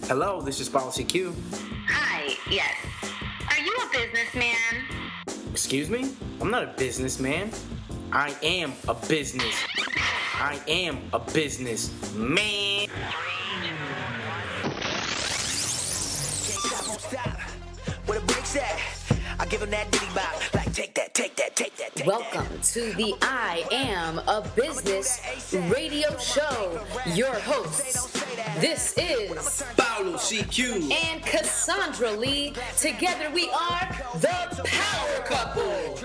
Hello, this is Policy Q. Hi, yes. Are you a businessman? Excuse me? I'm not a businessman. I am a business. I am a business man. Where the brakes at? I give him that diddy bop. Like take that. Welcome to the I Am a Business radio show. Your hosts, this is Paulo CQ and Cassandra Lee. Together we are the Power Couple.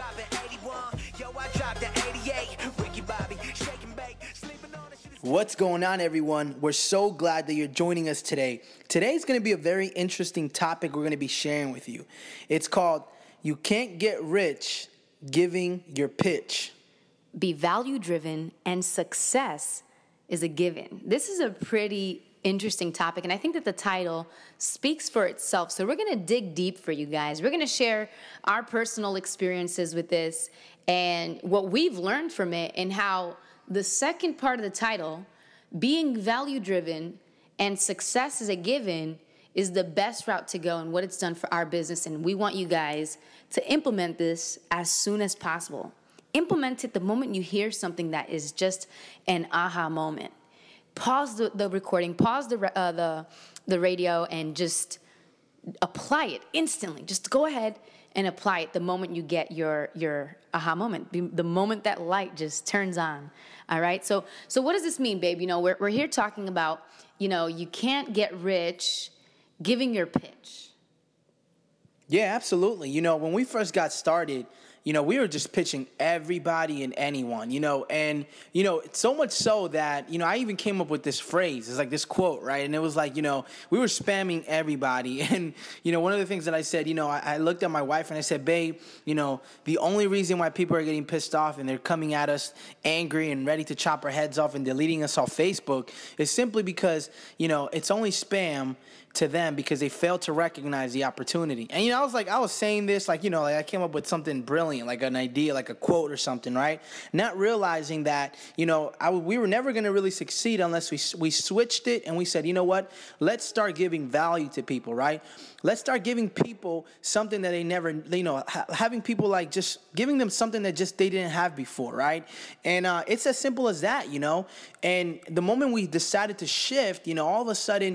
What's going on, everyone? We're so glad that you're joining us today. Today's going to be a very interesting topic we're going to be sharing with you. It's called You Can't Get Rich Giving Your Pitch. Be value driven and success is a given. This is a pretty interesting topic, and I think that the title speaks for itself. So we're going to dig deep for you guys. We're going to share our personal experiences with this and what we've learned from it, and how the second part of the title, being value driven and success is a given, is the best route to go and what it's done for our business. And we want you guys to implement this as soon as possible. Implement it the moment you hear something that is just an aha moment. Pause the recording, pause the radio, and just apply it instantly. Just go ahead and apply it the moment you get your aha moment, the moment that light just turns on. All right. So what does this mean, babe? You know, we're here talking about, you can't get rich giving your pitch. Yeah, absolutely. When we first got started, we were just pitching everybody and anyone, and, so much so that, I even came up with this phrase. It's like this quote, right? And it was like, we were spamming everybody. And, one of the things that I said, I looked at my wife and I said, babe, the only reason why people are getting pissed off and they're coming at us angry and ready to chop our heads off and deleting us off Facebook is simply because, it's only spam to them because they failed to recognize the opportunity. And, I was saying this, I came up with something brilliant, like an idea, like a quote or something, right? Not realizing that, we were never going to really succeed unless we switched it and we said, you know what? Let's start giving value to people, right? Let's start giving people something that they never, having people like just giving them something that just they didn't have before, right? And it's as simple as that, And the moment we decided to shift, all of a sudden,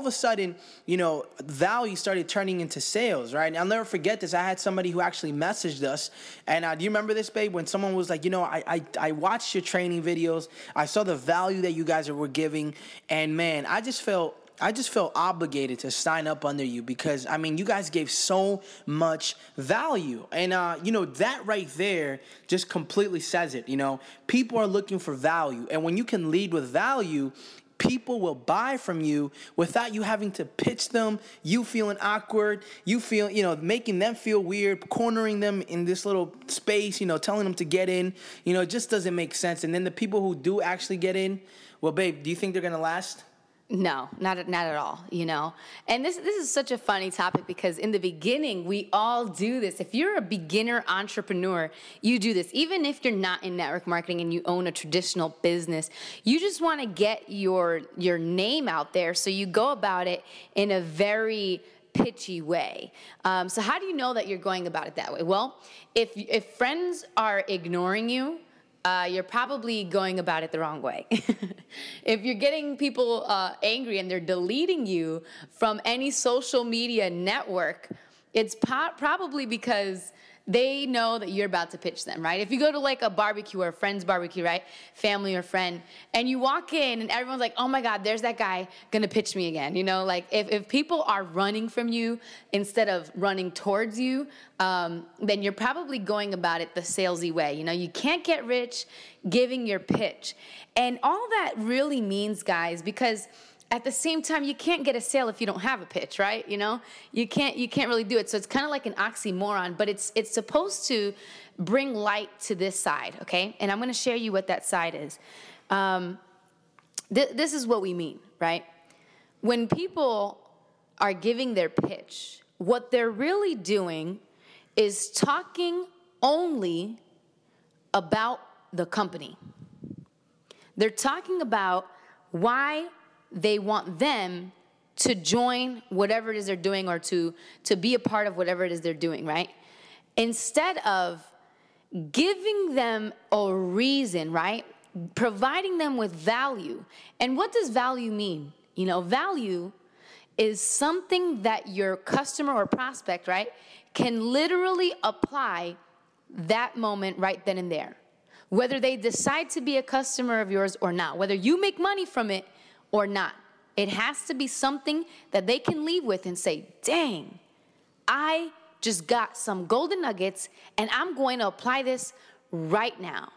value started turning into sales, right? And I'll never forget this. I had somebody who actually messaged us. And do you remember this, babe? When someone was like, I watched your training videos. I saw the value that you guys were giving. And man, I just felt obligated to sign up under you because, you guys gave so much value. And, that right there just completely says it. People are looking for value. And when you can lead with value, people will buy from you without you having to pitch them, you feeling awkward, you feel, making them feel weird, cornering them in this little space, telling them to get in. It just doesn't make sense. And then the people who do actually get in, well, babe, do you think they're going to last? No, not at all, And this is such a funny topic because in the beginning, we all do this. If you're a beginner entrepreneur, you do this. Even if you're not in network marketing and you own a traditional business, you just want to get your name out there. So you go about it in a very pitchy way. So how do you know that you're going about it that way? Well, if friends are ignoring you, you're probably going about it the wrong way. If you're getting people angry and they're deleting you from any social media network, it's probably because they know that you're about to pitch them, right? If you go to like a barbecue or a friend's barbecue, right? Family or friend, and you walk in and everyone's like, oh my God, there's that guy gonna pitch me again. If people are running from you instead of running towards you, then you're probably going about it the salesy way. You can't get rich giving your pitch. And all that really means, guys, because at the same time, you can't get a sale if you don't have a pitch, right? You can't really do it. So it's kind of like an oxymoron, but it's supposed to bring light to this side, okay? And I'm going to share you what that side is. This is what we mean, right? When people are giving their pitch, what they're really doing is talking only about the company. They're talking about why they want them to join whatever it is they're doing or to be a part of whatever it is they're doing, right? Instead of giving them a reason, right? Providing them with value. And what does value mean? You know, value is something that your customer or prospect, right, can literally apply that moment right then and there. Whether they decide to be a customer of yours or not, whether you make money from it or not. It has to be something that they can leave with and say, dang, I just got some golden nuggets and I'm going to apply this right now.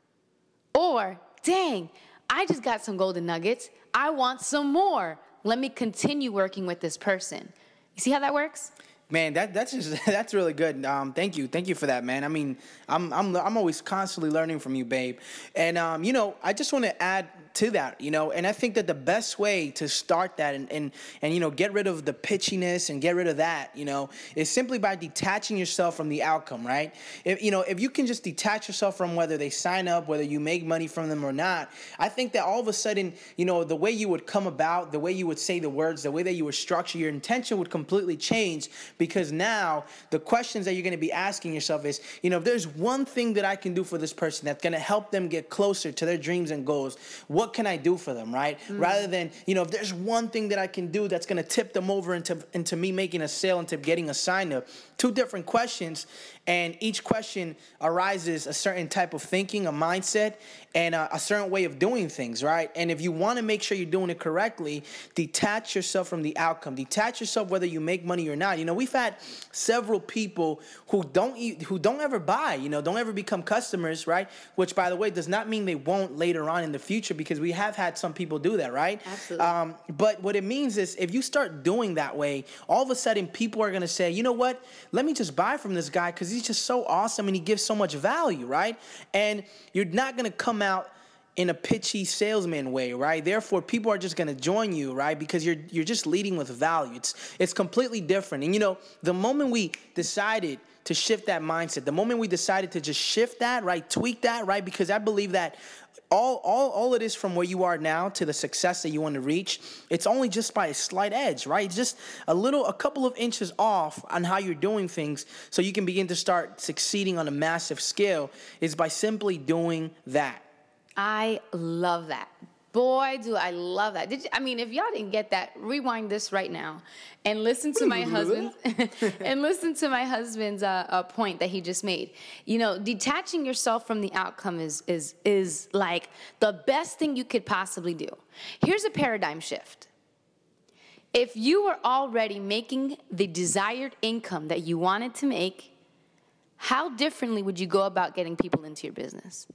Or, dang, I just got some golden nuggets. I want some more. Let me continue working with this person. You see how that works? Man, that's really good. Thank you for that, man. I mean, I'm always constantly learning from you, babe. And you know, I just want to add to that, you know, and I think that the best way to start that and you know, get rid of the pitchiness and get rid of that, you know, is simply by detaching yourself from the outcome, right? If you can just detach yourself from whether they sign up, whether you make money from them or not, I think that all of a sudden, you know, the way you would come about, the way you would say the words, the way that you would structure your intention would completely change, because now the questions that you're going to be asking yourself is, you know, if there's one thing that I can do for this person that's going to help them get closer to their dreams and goals, what can I do for them, right? Rather than, you know, if there's one thing that I can do that's going to tip them over into me making a sale, into getting a sign up. Two different questions, and each question arises a certain type of thinking, a mindset, and a certain way of doing things, right? And if you want to make sure you're doing it correctly, detach yourself from the outcome. Detach yourself whether you make money or not. You know, we've had several people who don't ever buy, you know, don't ever become customers, right? Which, by the way, does not mean they won't later on in the future, because we have had some people do that, right? Absolutely. But what it means is, if you start doing that way, all of a sudden people are going to say, you know what? Let me just buy from this guy because he's just so awesome and he gives so much value, right? And you're not going to come out in a pitchy salesman way, right? Therefore, people are just going to join you, right? Because you're just leading with value. It's completely different. And, you know, the moment we decided to shift that mindset, the moment we decided to just shift that, right, tweak that, right, because I believe that all it is from where you are now to the success that you want to reach, it's only just by a slight edge, right? Just a couple of inches off on how you're doing things so you can begin to start succeeding on a massive scale, is by simply doing that. I love that. Boy, do I love that. If y'all didn't get that, rewind this right now and listen to my husband's point that he just made. You know, detaching yourself from the outcome is like the best thing you could possibly do. Here's a paradigm shift. If you were already making the desired income that you wanted to make, how differently would you go about getting people into your business?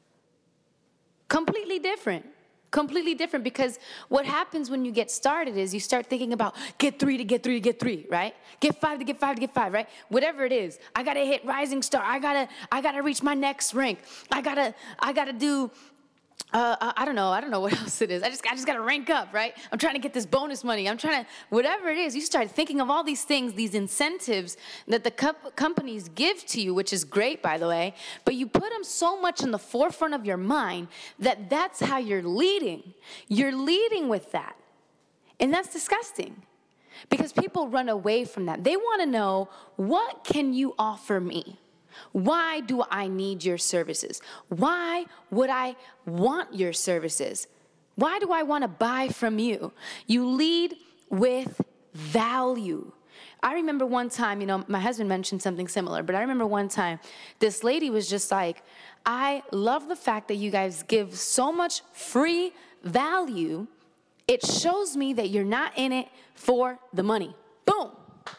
Completely different, because what happens when you get started is you start thinking about get 3 to get 3 to get 3, right? Get 5 to get 5 to get 5, right? Whatever it is, I gotta hit rising star. I gotta reach my next rank. I gotta do. I don't know what else it is. I just gotta rank up, right? I'm trying to get this bonus money. I'm trying to, whatever it is, you start thinking of all these things, these incentives that the companies give to you, which is great, by the way, but you put them so much in the forefront of your mind that that's how you're leading. You're leading with that. And that's disgusting, because people run away from that. They want to know, what can you offer me? Why do I need your services? Why would I want your services? Why do I want to buy from you? You lead with value. I remember one time, you know, my husband mentioned something similar, but I remember one time this lady was just like, I love the fact that you guys give so much free value. It shows me that you're not in it for the money. Boom.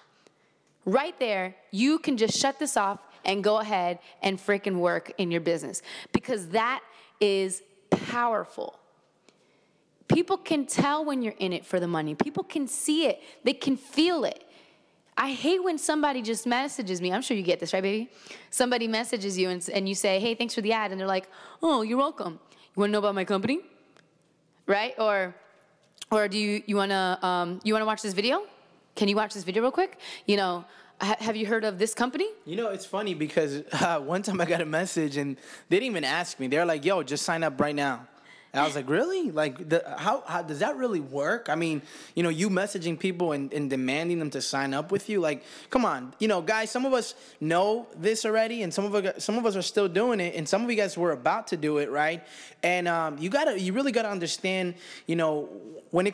Right there, you can just shut this off and go ahead and freaking work in your business, because that is powerful. People can tell when you're in it for the money. People can see it. They can feel it. I hate when somebody just messages me. I'm sure you get this, right, baby? Somebody messages you and you say, hey, thanks for the ad. And they're like, oh, you're welcome. You want to know about my company? Right? Or do you want to watch this video? Can you watch this video real quick? You know, have you heard of this company? You know, it's funny because one time I got a message and they didn't even ask me. They're like, yo, just sign up right now. And I was like, really? Like, how does that really work? I mean, you messaging people and demanding them to sign up with you. Like, come on, guys. Some of us know this already, and some of us are still doing it, and some of you guys were about to do it, right? And you really gotta understand, when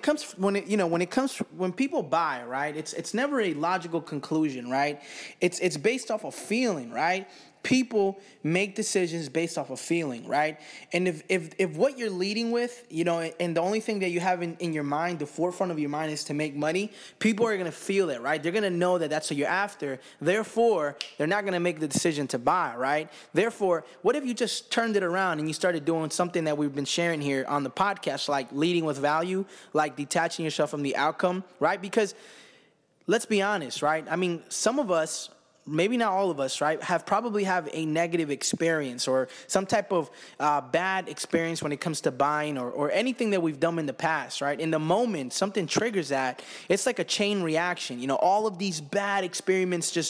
people buy, right? It's never a logical conclusion, right? It's based off of feeling, right? People make decisions based off of feeling, right? And if what you're leading with, and the only thing that you have in your mind, the forefront of your mind is to make money, people are going to feel it, right? They're going to know that that's what you're after. Therefore, they're not going to make the decision to buy, right? Therefore, what if you just turned it around and you started doing something that we've been sharing here on the podcast, like leading with value, like detaching yourself from the outcome, right? Because let's be honest, right? I mean, some of us, maybe not all of us, right, probably have a negative experience or some type of bad experience when it comes to buying or anything that we've done in the past, right? In the moment, something triggers that. It's like a chain reaction. All of these bad experiences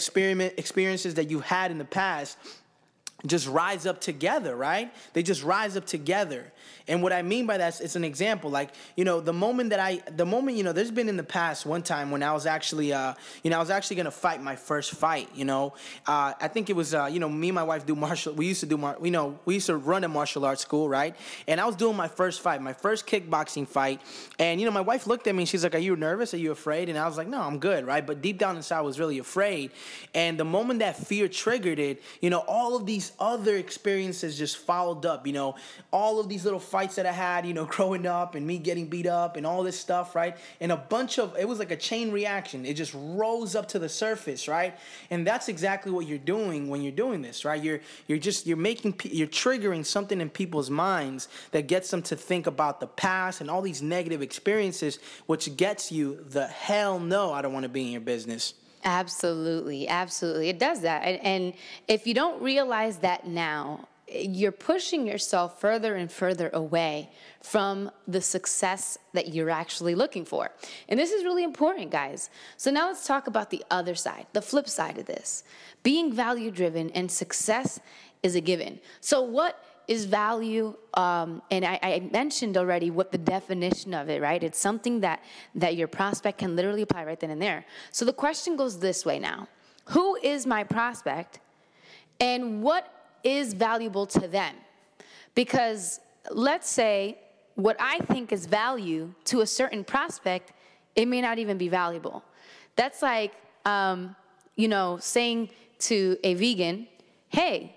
that you had in the past just rise up together, right? They just rise up together. And what I mean by that is an example, like, the moment, there's been in the past one time when I was actually going to fight my first fight, I think it was, me and my wife we used to run a martial arts school, right? And I was doing my first fight, my first kickboxing fight. And, my wife looked at me and she's like, are you nervous? Are you afraid? And I was like, no, I'm good, right? But deep down inside, I was really afraid. And the moment that fear triggered it, all of these other experiences just followed up, all of these little fights that I had, growing up and me getting beat up and all this stuff, right? And it was like a chain reaction. It just rose up to the surface, right? And that's exactly what you're doing when you're doing this, right? You're triggering something in people's minds that gets them to think about the past and all these negative experiences, which gets you the hell no, I don't want to be in your business. Absolutely. Absolutely. It does that. And if you don't realize that now, you're pushing yourself further and further away from the success that you're actually looking for. And this is really important, guys. So now let's talk about the other side, the flip side of this. Being value-driven and success is a given. So what is value? And I mentioned already what the definition of it, right? It's something that your prospect can literally apply right then and there. So the question goes this way now. Who is my prospect and what is valuable to them? Because let's say what I think is value to a certain prospect, it may not even be valuable. That's like, saying to a vegan, hey,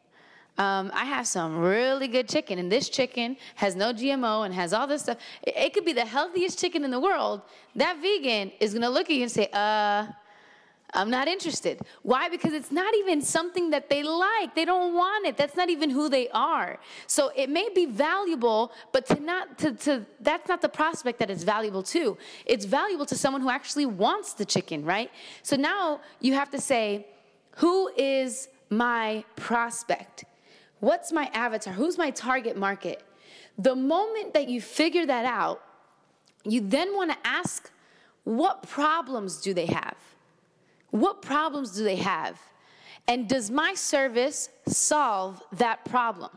I have some really good chicken, and this chicken has no GMO and has all this stuff. It could be the healthiest chicken in the world. That vegan is going to look at you and say, I'm not interested. Why? Because it's not even something that they like. They don't want it. That's not even who they are. So it may be valuable, but that's not the prospect that it's valuable to. It's valuable to someone who actually wants the chicken, right? So now you have to say, who is my prospect? What's my avatar? Who's my target market? The moment that you figure that out, you then want to ask, what problems do they have? What problems do they have? And does my service solve that problem?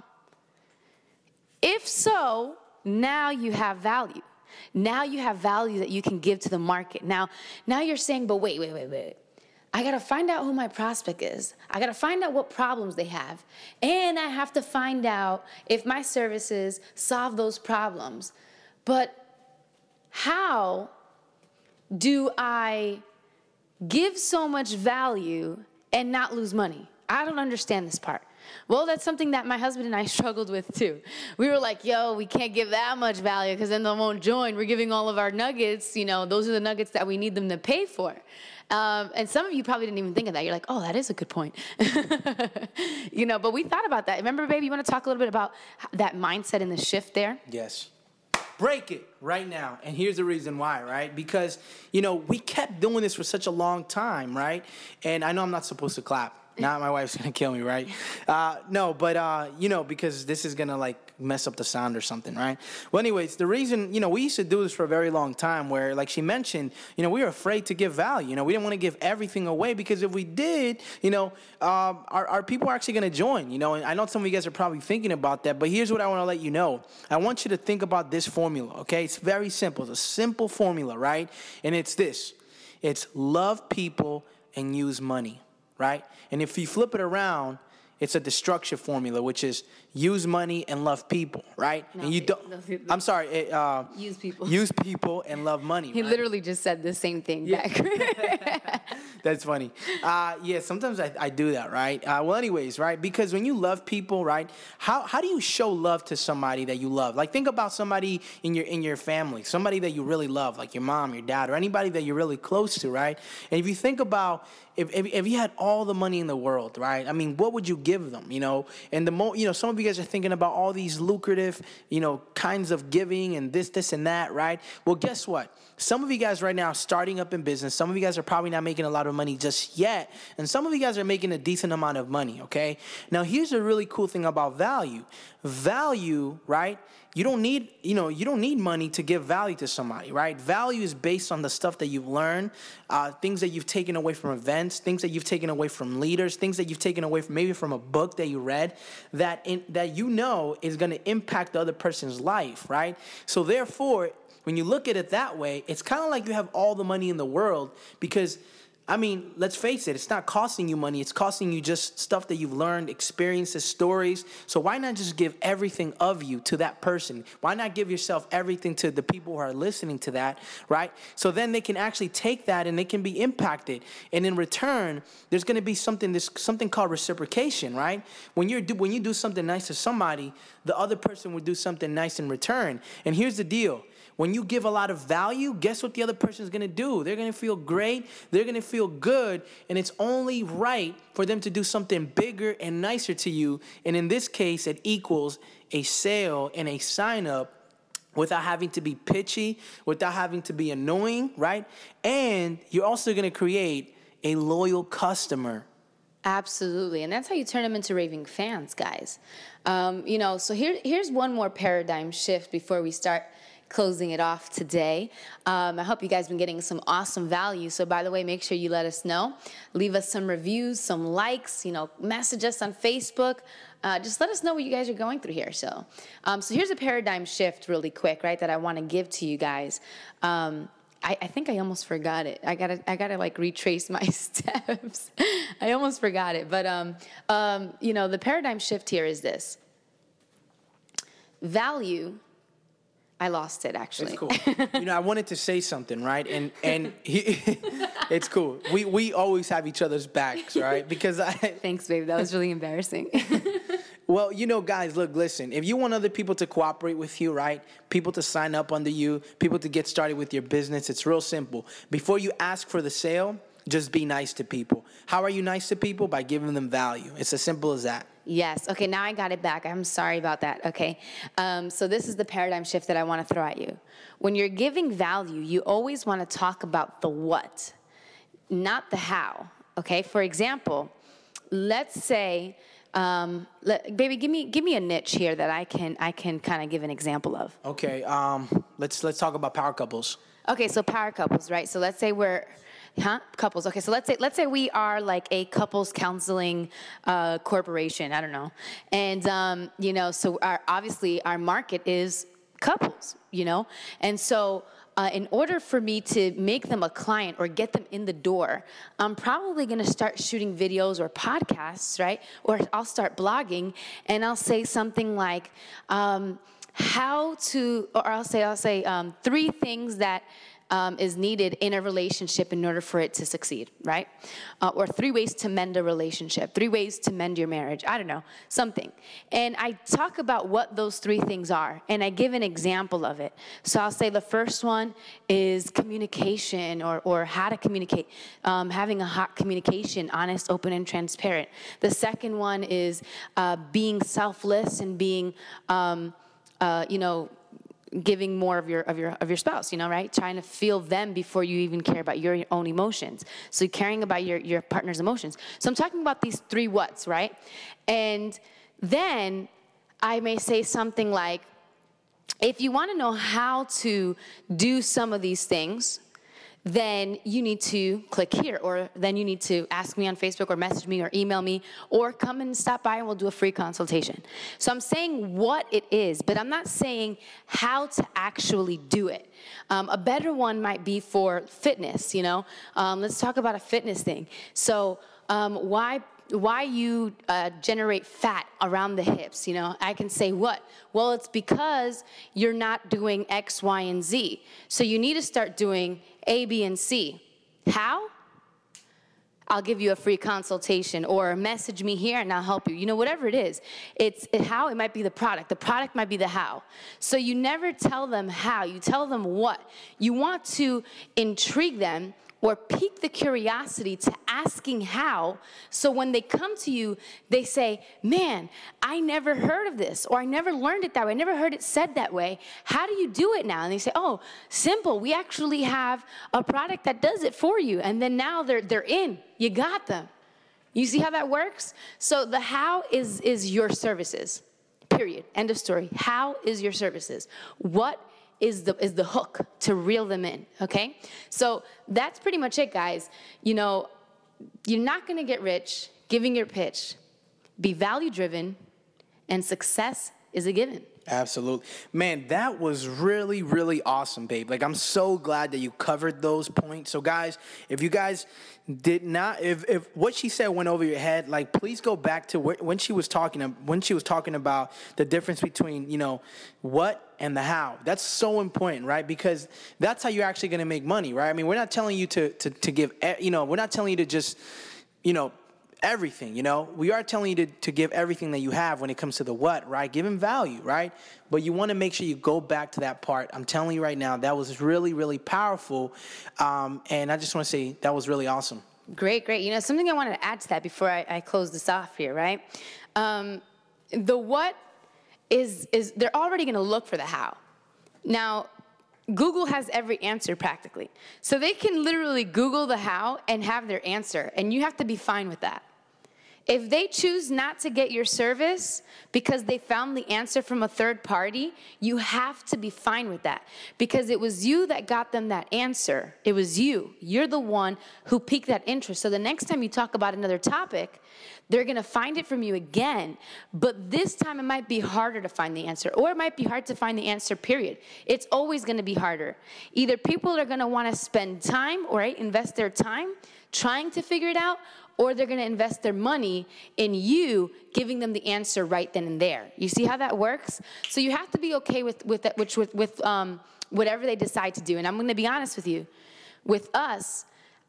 If so, now you have value. Now you have value that you can give to the market. Now you're saying, but wait. I got to find out who my prospect is. I got to find out what problems they have. And I have to find out if my services solve those problems. But how do I give so much value and not lose money? I don't understand this part. Well, that's something that my husband and I struggled with too. We were like, we can't give that much value because then they won't join. We're giving all of our nuggets, those are the nuggets that we need them to pay for. And some of you probably didn't even think of that. You're like, oh, that is a good point. But we thought about that. Remember, babe, you want to talk a little bit about that mindset and the shift there? Yes. Break it right now. And here's the reason why, right? Because, we kept doing this for such a long time, right? And I know I'm not supposed to clap. Now my wife's gonna kill me, right? No, but because this is gonna like mess up the sound or something, right? Well, anyways, the reason, we used to do this for a very long time where, like she mentioned, we were afraid to give value. We didn't want to give everything away because if we did, our people are actually gonna join, and I know some of you guys are probably thinking about that, but here's what I want to let you know. I want you to think about this formula, okay? It's very simple. It's a simple formula, right? And it's this. It's love people and use money, right? And if you flip it around, it's a destruction formula, which is use money and love people, right? No, and you don't. I'm sorry. Use people. Use people and love money. He right? literally just said the same thing back. That's funny. Yeah, sometimes I do that, right? Well, anyways, right? Because when you love people, right? How do you show love to somebody that you love? Like, think about somebody in your family, somebody that you really love, like your mom, your dad, or anybody that you're really close to, right? And if you think about if you had all the money in the world, right? I mean, what would you give them? And some of you guys are thinking about all these lucrative, kinds of giving and this and that, right? Well, guess what? Some of you guys right now are starting up in business. Some of you guys are probably not making a lot of money just yet. And some of you guys are making a decent amount of money, okay? Now, here's a really cool thing about value. Value, right? You don't need money to give value to somebody, right? Value is based on the stuff that you've learned, things that you've taken away from events, things that you've taken away from leaders, things that you've taken away from maybe from a book that you read that is going to impact the other person's life, right? So therefore, when you look at it that way, it's kind of like you have all the money in the world because, let's face it, it's not costing you money. It's costing you just stuff that you've learned, experiences, stories. So why not just give everything of you to that person? Why not give yourself everything to the people who are listening to that, right? So then they can actually take that and they can be impacted. And in return, there's going to be something called reciprocation, right? When you do something nice to somebody, the other person will do something nice in return. And here's the deal. When you give a lot of value, guess what the other person is going to do? They're going to feel great. They're going to feel good. And it's only right for them to do something bigger and nicer to you. And in this case, it equals a sale and a sign up without having to be pitchy, without having to be annoying, right? And you're also going to create a loyal customer. Absolutely. And that's how you turn them into raving fans, guys. So here's one more paradigm shift before we start closing it off today. I hope you guys have been getting some awesome value. So by the way, make sure you let us know. Leave us some reviews, some likes, message us on Facebook. Just let us know what you guys are going through here. So here's a paradigm shift really quick, right, that I want to give to you guys. I think I almost forgot it. I gotta like retrace my steps. I almost forgot it. But, the paradigm shift here is this. Value, I lost it, actually. It's cool. I wanted to say something, right? And it's cool. We always have each other's backs, right? Because Thanks, babe. That was really embarrassing. Well, guys, look, listen. If you want other people to cooperate with you, right? People to sign up under you, people to get started with your business, it's real simple. Before you ask for the sale, just be nice to people. How are you nice to people? By giving them value. It's as simple as that. Yes. Okay, now I got it back. I'm sorry about that, okay? So this is the paradigm shift that I want to throw at you. When you're giving value, you always want to talk about the what, not the how, okay? For example, let's say, baby, give me a niche here that I can kind of give an example of. Okay, let's talk about power couples. Okay, so power couples, right? So let's say we're... Couples. Okay, so let's say we are like a couples counseling corporation. I don't know, and so obviously our market is couples. And so in order for me to make them a client or get them in the door, I'm probably going to start shooting videos or podcasts, right? Or I'll start blogging, and I'll say something like I'll say 3 things that is needed in a relationship in order for it to succeed, right? Or 3 ways to mend a relationship, 3 ways to mend your marriage, I don't know, something. And I talk about what those 3 things are, and I give an example of it. So I'll say the first one is communication or how to communicate, having a hot communication, honest, open, and transparent. The second one is being selfless and being, giving more of your spouse, right? Trying to feel them before you even care about your own emotions. So caring about your partner's emotions. So I'm talking about these 3 whats, right? And then I may say something like, if you want to know how to do some of these things, then you need to click here, or then you need to ask me on Facebook or message me or email me or come and stop by and we'll do a free consultation. So I'm saying what it is, but I'm not saying how to actually do it. A better one might be for fitness, Let's talk about a fitness thing. So why you generate fat around the hips, I can say what? Well, it's because you're not doing X, Y, and Z. So you need to start doing A, B, and C. How? I'll give you a free consultation, or message me here and I'll help you. Whatever it is. It's how, it might be the product. The product might be the how. So you never tell them how, you tell them what. You want to intrigue them or pique the curiosity to asking how, so when they come to you, they say, man, I never heard of this, or I never learned it that way, I never heard it said that way. How do you do it now? And they say, oh, simple, we actually have a product that does it for you. And then now they're in, you got them. You see how that works? So the how is your services, period, end of story. How is your services? What is the hook to reel them in, okay? So that's pretty much it, guys. You're not gonna get rich giving your pitch. Be value-driven, and success is a given. Absolutely. Man, that was really, really awesome, babe. I'm so glad that you covered those points. So, guys, if you guys did not, if what she said went over your head, please go back to when she was talking about the difference between, what and the how. That's so important, right? Because that's how you're actually going to make money, right? I mean, we're not telling you to give, we're not telling you to just, everything, we are telling you to give everything that you have when it comes to the what, right? Give him value, right? But you want to make sure you go back to that part. I'm telling you right now, that was really, really powerful. And I just want to say that was really awesome. Great. Something I wanted to add to that before I close this off here, right? The what is they're already going to look for the how. Now, Google has every answer practically. So they can literally Google the how and have their answer, and you have to be fine with that. If they choose not to get your service because they found the answer from a third party, you have to be fine with that, because it was you that got them that answer. It was you. You're the one who piqued that interest. So the next time you talk about another topic, they're going to find it from you again, but this time it might be harder to find the answer, or it might be hard to find the answer, period. It's always going to be harder. Either people are going to want to spend time, or invest their time trying to figure it out, or they're going to invest their money in you giving them the answer right then and there. You see how that works? So you have to be okay with whatever they decide to do. And I'm going to be honest with you. With us,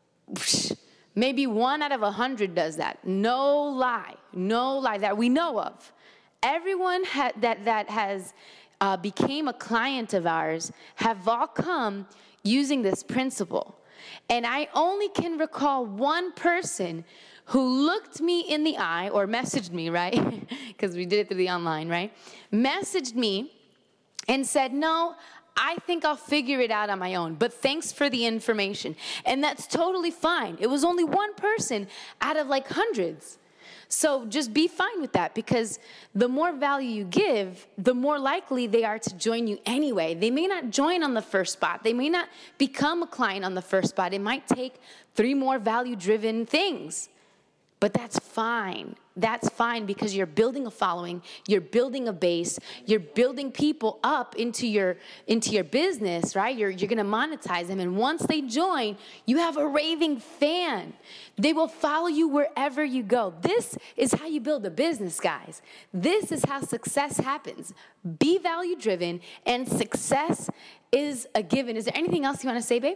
maybe 1 out of 100 does that. No lie that we know of. Everyone that has became a client of ours have all come using this principle. And I only can recall one person who looked me in the eye, or messaged me, right? Because we did it through the online, right? Messaged me and said, no, I think I'll figure it out on my own, but thanks for the information. And that's totally fine. It was only one person out of hundreds. So just be fine with that, because the more value you give, the more likely they are to join you anyway. They may not join on the first spot. They may not become a client on the first spot. It might take 3 more value-driven things. But that's fine. That's fine, because you're building a following, you're building a base, you're building people up into your business, right? You're going to monetize them, and once they join, you have a raving fan. They will follow you wherever you go. This is how you build a business, guys. This is how success happens. Be value-driven, and success is a given. Is there anything else you want to say, babe?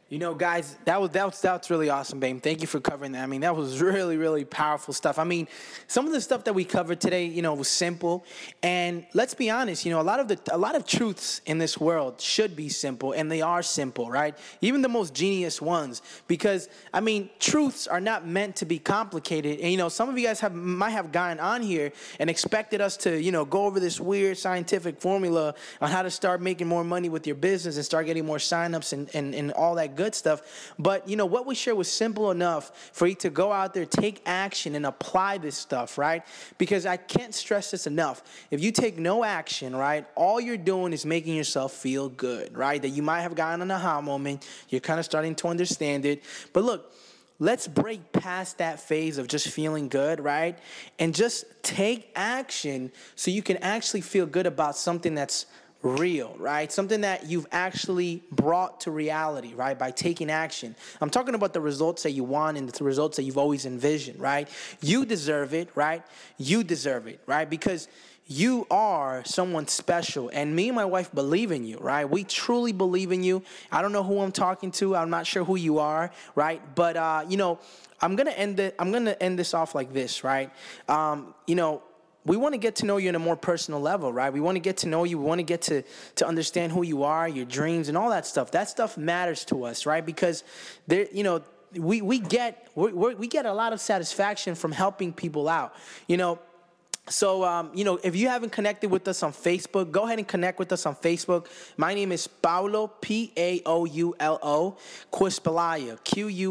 You know, guys, that's really awesome, babe. Thank you for covering that. I mean, that was really, really powerful stuff. I mean, some of the stuff that we covered today, you know, was simple. And let's be honest, you know, a lot of truths in this world should be simple, and they are simple, right? Even the most genius ones, because I mean, truths are not meant to be complicated. And you know, some of you guys might have gotten on here and expected us to, you know, go over this weird scientific formula on how to start making more money with your business and start getting more signups and all that good stuff. But you know what we shared was simple enough for you to go out there, take action, and apply this stuff, right? Because I can't stress this enough. If you take no action, right, all you're doing is making yourself feel good, right? That you might have gotten an aha moment. You're kind of starting to understand it. But look, let's break past that phase of just feeling good, right? And just take action so you can actually feel good about something that's real, right? Something that you've actually brought to reality, right? By taking action. I'm talking about the results that you want and the results that you've always envisioned, right? You deserve it, right? You deserve it, right? Because you are someone special, and me and my wife believe in you, right? We truly believe in you. I don't know who I'm talking to. I'm not sure who you are, right? But you know, I'm gonna end this off like this, right? You know, we want to get to know you on a more personal level, right? We want to get to know you. We want to get to understand who you are, your dreams, and all that stuff. That stuff matters to us, right? Because there, you know, we get a lot of satisfaction from helping people out, you know. So, you know, if you haven't connected with us on Facebook, go ahead and connect with us on Facebook. My name is Paulo, Paulo, Quispilaya,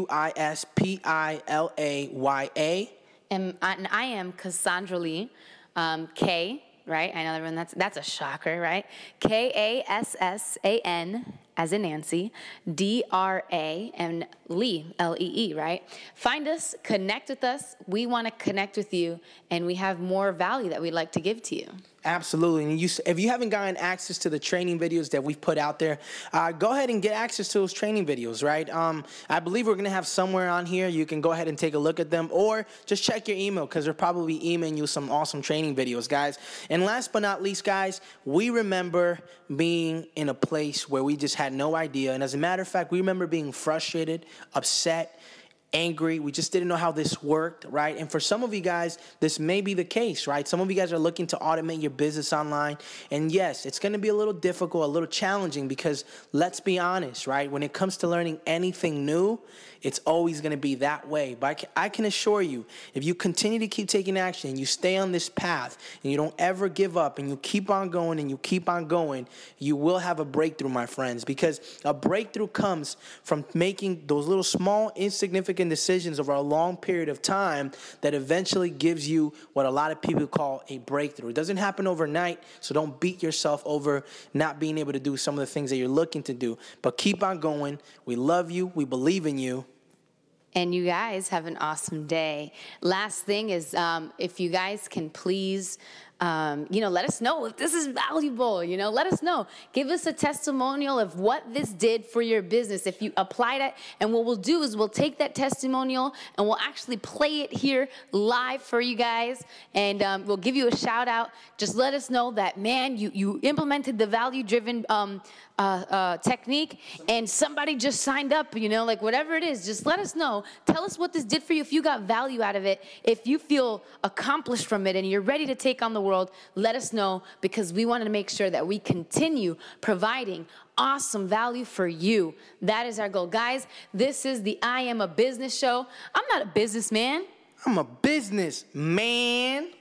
Quispilaya. And I am Cassandra Lee. K, right? I know everyone, that's a shocker, right? Kassan, as in Nancy, DRA, and Lee, Lee, right? Find us, connect with us. We want to connect with you, and we have more value that we'd like to give to you. Absolutely. And if you haven't gotten access to the training videos that we've put out there, go ahead and get access to those training videos, right? I believe we're going to have somewhere on here. You can go ahead and take a look at them, or just check your email, because they're probably emailing you some awesome training videos, guys. And last but not least, guys, we remember being in a place where we just had no idea. And as a matter of fact, we remember being frustrated, upset, angry. We just didn't know how this worked, right? And for some of you guys, this may be the case, right? Some of you guys are looking to automate your business online. And yes, it's going to be a little difficult, a little challenging, because let's be honest, right? When it comes to learning anything new, it's always going to be that way. But I can assure you, if you continue to keep taking action and you stay on this path and you don't ever give up and you keep on going and you keep on going, you will have a breakthrough, my friends, because a breakthrough comes from making those little small, insignificant decisions over a long period of time that eventually gives you what a lot of people call a breakthrough. It doesn't happen overnight, so don't beat yourself over not being able to do some of the things that you're looking to do. But keep on going. We love you. We believe in you. And you guys have an awesome day. Last thing is, if you guys can please, let us know if this is valuable. Let us know. Give us a testimonial of what this did for your business. If you applied it, and what we'll do is we'll take that testimonial and we'll actually play it here live for you guys, and we'll give you a shout out. Just let us know that, man, you implemented the value-driven technique, and somebody just signed up, like whatever it is, just let us know. Tell us what this did for you, if you got value out of it, if you feel accomplished from it and you're ready to take on the world. Let us know, because we want to make sure that we continue providing awesome value for you. That is our goal. Guys, this is the I Am a Business show. I'm not a businessman. I'm a businessman.